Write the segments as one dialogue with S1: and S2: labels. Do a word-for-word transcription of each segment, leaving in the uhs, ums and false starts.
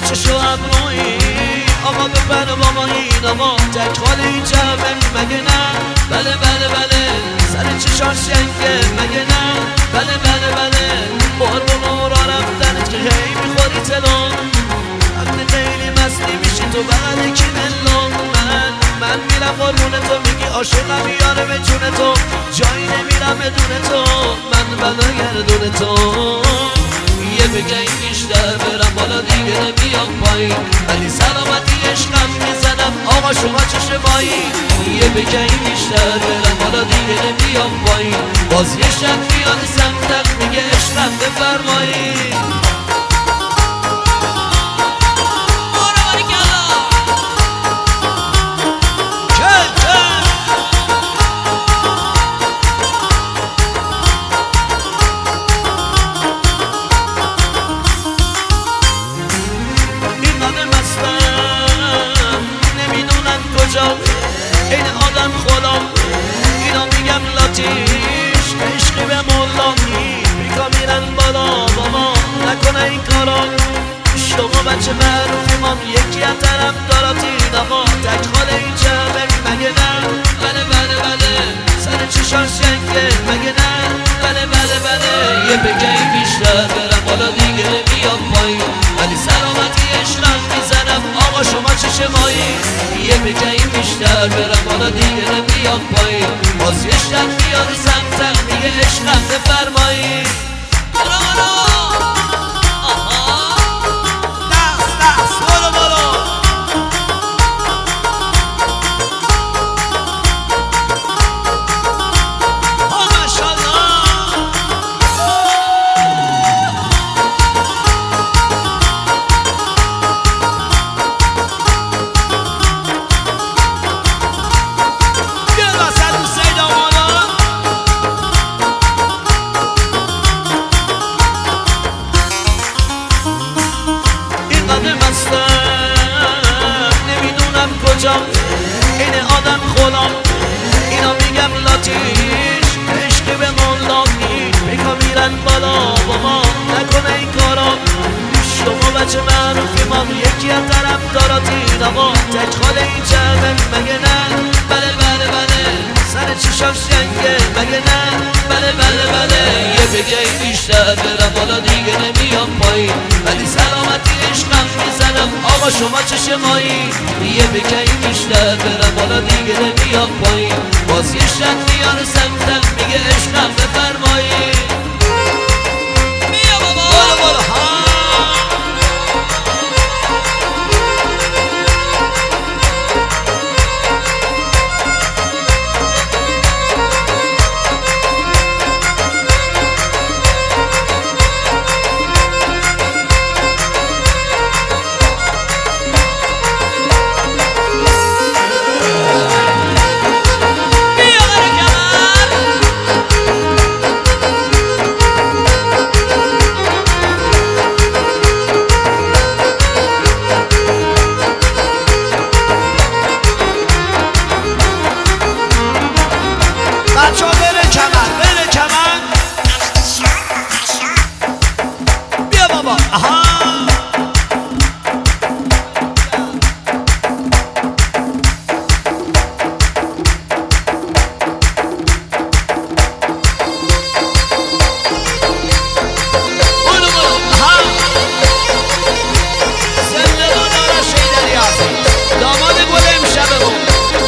S1: چشو ابرویی آقا بپر بابا این آقا تک خاله این جمعه مگه نه؟ بله بله بله سر چشاش شنگه مگه نه؟ بله بله بله قربون و را رفتنت که هی میخوری تلون وقتی خیلی مستی میشی تو بغل کی ملون من من میرم قربون تو میگی عاشقم یاره به جون تو جایی نمیرم بدون تو من بلا گردون تو یه بگیم بیشتر برم بالا دیگه نمیام پایین ولی سلامتی عشقم میزنم آقا شما چه شبایی یه بگیم بیشتر برم بالا دیگه نمیام پایین باز یه شب میاد سمتم میگه عشقم بفرمایید این آدم خودم اینا میگم لاتیش عشقی به مولامی بیکا میرن بالا بابا نکنه این کارا شما بچه معروفی من یکی از طرف داراتین آقا تک خاله این جمعه مگه نه؟ بله بله بله سر چشاش شنگه مگه نه؟ بله بله بله یه بگیم بیشتر برم بالا دیگه نمیام پایین ولی سلامتی عشقم میزنم آقا شما چه شمایی یه بگیم بیشتر برم بالا دیگه نمیام پایین باز یه شب میاد سمتم میگه عشقم بفرمایید برو برو آها دست دست برو برو این آدم خودم اینا میگم لاتیش عشقی به مولامی بیکا میرن بالا بابا نکنه این کارا شما بچه معروفی ما یکی از طرف داراتین آقا تک خاله این جمعه مگه نه؟ بله بله بله سر چشاش شنگه مگه نه؟ بله بله بله یه بگیم بیشتر برم بالا دیگه نمیام پایین ولی سلامتی عشقم میزنم آقا شما چه شمایی یه بگیم بیشتر برم بالا دیگه نمیام پایین باز یه شب میاره سمتم میگه عشقم بفرمایید بیا بابا برو برو ها بچه ها بره کمر بره کمر بیا بابا آها برو برو آها زندگان آرش شیدری عزیز داماد گل امشبه بود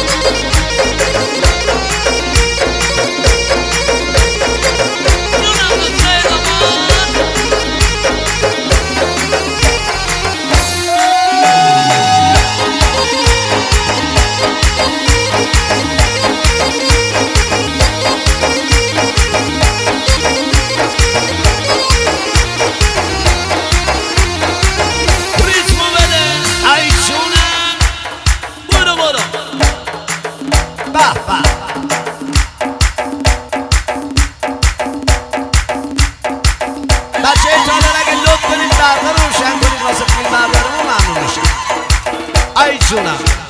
S1: بچه ایتالر اگه لطف کنید برقه روشن کنید واسه فیلم بردارمون ممنون میشه. ای جونم